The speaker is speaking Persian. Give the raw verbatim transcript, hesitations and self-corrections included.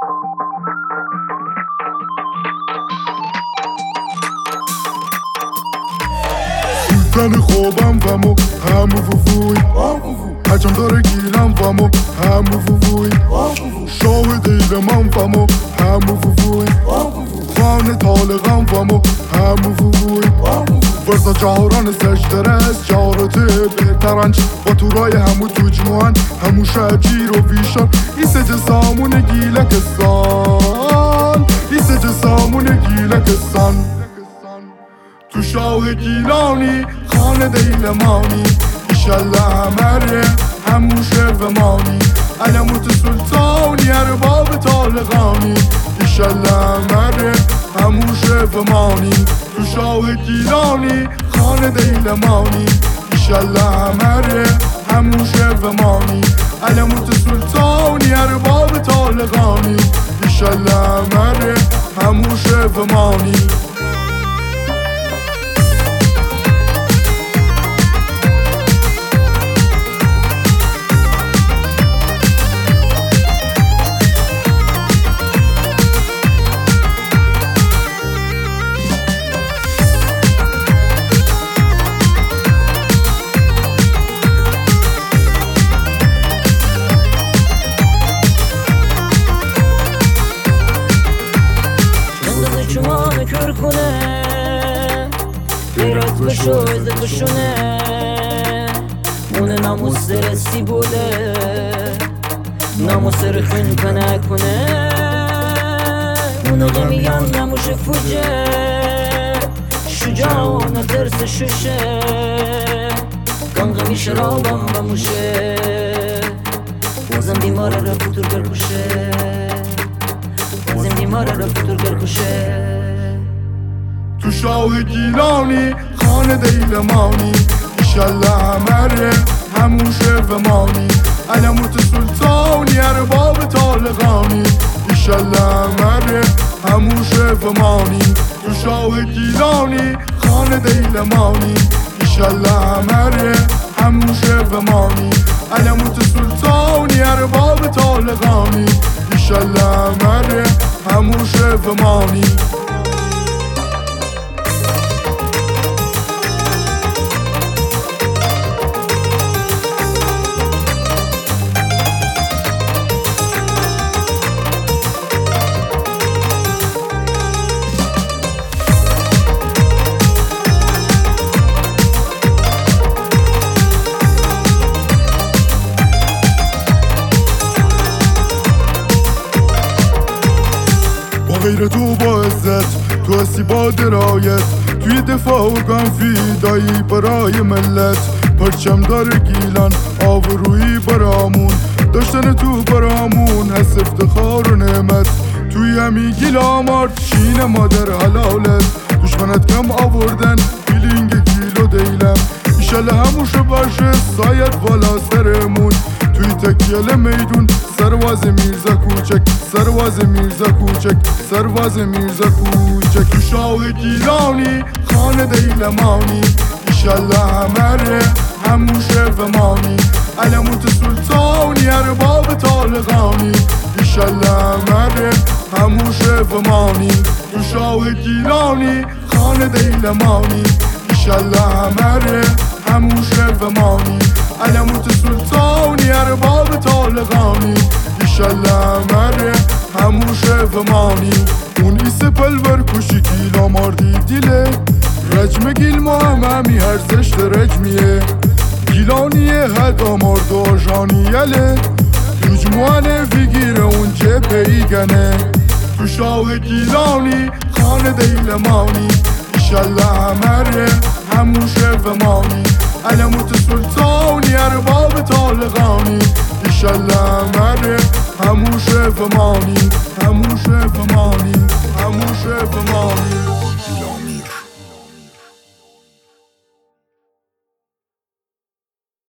سلطان خوابم ومو همو فوفوی هجم داره گیرم ومو همو فوفوی شاه دیل من ومو همو فوفوی خانه طالقم ومو همو فوفوی ورزا جهاران سشترس جهاراته بهترنچ با تورای همو توجموان همو شجیر و ویشان ایسه جسامون گیلکستان ایسه جسامون گیلکستان تو شاه گیلانی خانه دیلمانی ایشالله همره همو شرفمانی علموت سلطانی ارباب طالقانی ایشالله همره همو شرفمانی تو شاه گیلانی خانه دیلمانی ایشالله همره همو شرفمانی علموت سلطانی ارباب طالقانی ایشالله همره همو شرفمانی شما کر کنه غیرت بشو ازت بشونه مونه ناموس رسی بوده ناموس رخون کنه کنه مونه غمیان نموش فوجه شجاعانه ترس شوشه کن غمی شرابم بموشه بازم بیماره را کتور گر کشه بازم بیماره را کتور گر کشه تو شاه گیلانی خانه دیلمانی ایشالله همره همو شرفمانی علموت سلطانی ارباب طالقانی ایشالله همره همو شرفمانی تو شاه گیلانی خانه دیلمانی ایشالله همره همو شرفمانی علموت سلطانی ارباب طالقانی ایشالله همره همو شرفمانی غیر تو با عزت تو هستی با درایت توی دفاع و گنفیدایی برای ملت پرچم داره گیلان آبرویی برامون داشتن تو برامون هست افتخار و نعمت توی همی گیلا مارد شین مادر حلالت دشمنت کم آوردن فیلینگ گیل و دیلم ایشالله هموشه باشه سایت بالا سرمون توی تکیل میدون سرواز میرزا کوچک سرواز میرزا کوچک سرواز میرزا کوچک تو شاه گیلانی خانه دیلمانی ایشالله همره همو شرفمانی علموت سلطانی ارباب طالقانی ایشالله همره همو شرفمانی تو شاه گیلانی خانه دیلمانی ایشالله همره همو شرفمانی علموت سلطانی ارباب طالقانی ایشالله همره همو شرفمانی اون ایسه پلور کشی گیلا ماردی دیله رجم گیل ما هم همی هر زشت رجمیه گیلانیه هدا مارد و آجانیله رجموانه ویگیره اون جبه ایگنه تو شاه گیلانی خانه دیلمانی ایشالله همره همو شرفمانی علموت سلطانی ارباب طالقانی ایشالله همره همو شرفمانی همو شرفمانی همو شرفمانی